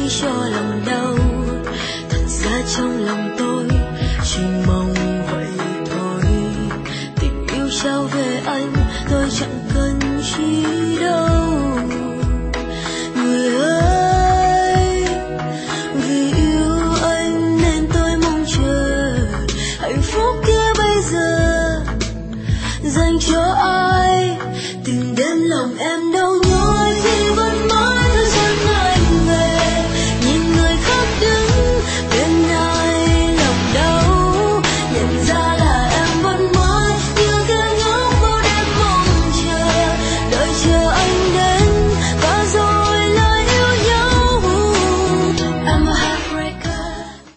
cho lòng đau. Thật ra trong lòng tôi chỉ mong vậy thôi. Tình yêu trao về anh tôi chẳng cần chi đâu. Người ơi, vì yêu anh nên tôi mong chờ hạnh phúc kia bây giờ dành cho anh.